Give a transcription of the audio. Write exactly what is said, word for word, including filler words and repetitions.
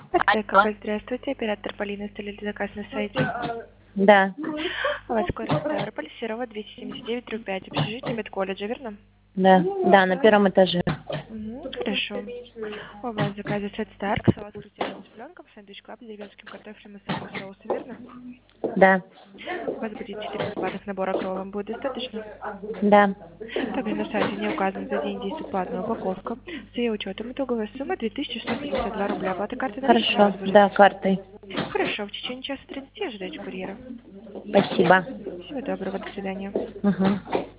Алло. Здравствуйте, оператор Полина, оставили заказ на сайте. Да, У вас город Ставрополь, Серова, двести семьдесят девять, дробь пять, общежитие медколледжа, верно? да, да, на первом этаже. Угу, хорошо. У вас заказы сет Старк, салат с крутяным цыпленком, сэндвич клаб с деревенским картофелем и сырным соусом, верно? Да, У вас будет четыре бесплатных набора крова, вам будет достаточно? да. Также на сайте не указан за день действует платная упаковка. С ее учетом итоговая сумма две тысячи сто пятьдесят два рубля. Оплата карты наличными у Хорошо, вас будет? да, картой. Хорошо, в течение часа тридцати ожидайте курьера. Спасибо. Всего доброго, до свидания. Угу.